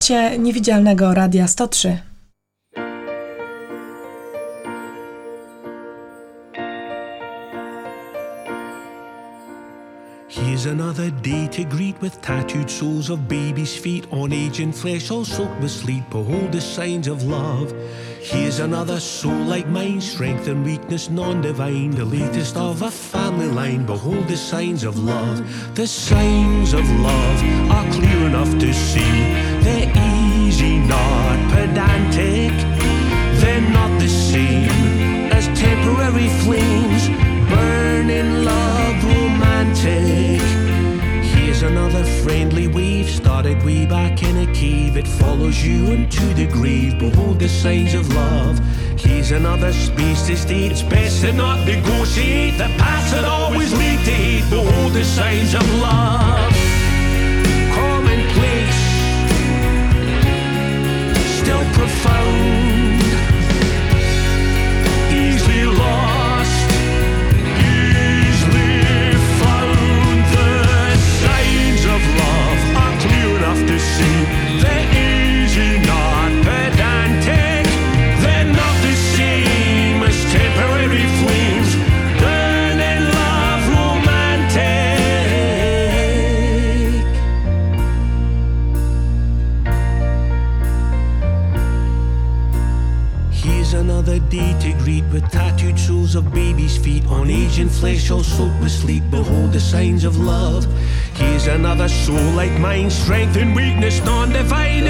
Niewidzialnego Radia 103. Here's another day to greet with tattooed soles of babies' feet on aging flesh all soaked with sleep. Behold the signs of love. Here's another soul like mine, strength and weakness non-divine, the latest of a family line. Behold the signs of love. The signs of love are clear enough to see. They're easy, not pedantic. They're not the same as temporary flames, burning love romantic. Here's another friendly wave, started way back in a cave. It follows you into the grave. Behold the signs of love. Here's another space to stay. It's best to not negotiate. The past that always lead to hate. Behold the signs of love. Commonplace, still profound, easily lost, easily found. The signs of love are clear enough to see. They're easy, not pedantic. They're not the same as temporary flames, burning love romantic. Here's another day to greet with tattooed soles of babies' feet on aging flesh all soaked with sleep. Behold the signs of love. Here's another soul like mine, strength and weakness non-divine,